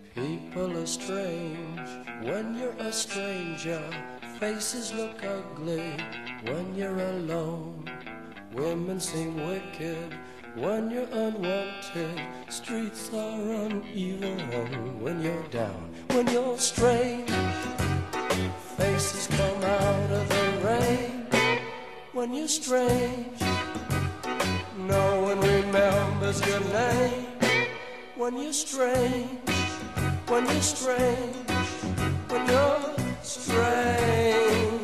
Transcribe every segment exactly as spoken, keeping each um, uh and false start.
People are strange when you're a stranger. Faces look ugly when you're alone. Women seem wicked when you're unwanted. Streets are uneven when you're down. When you're strange, faces come out of the rain. When you're strange, no one remembers your name. When you're strange, when you're strange, when you're strange.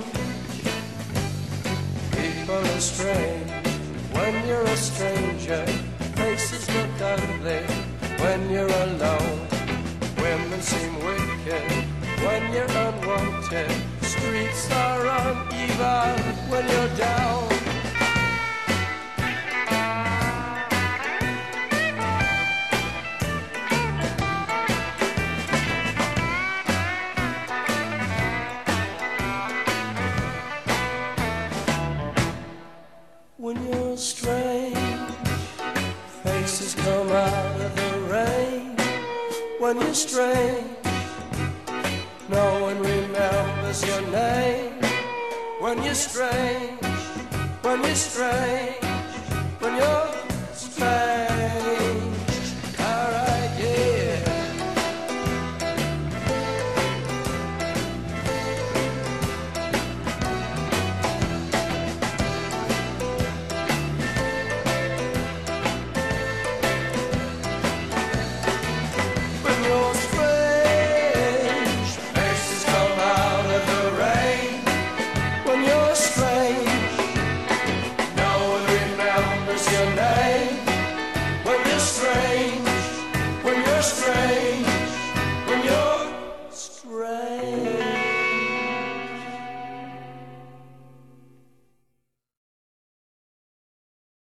People are strange when you're a stranger. Faces look ugly when you're alone. Women seem wicked when you're unwanted. Streets are uneven when you're down. When you're strange, faces come out of the rain. When you're strange, no one remembers your name. When you're strange, when you're strange, when you're strange.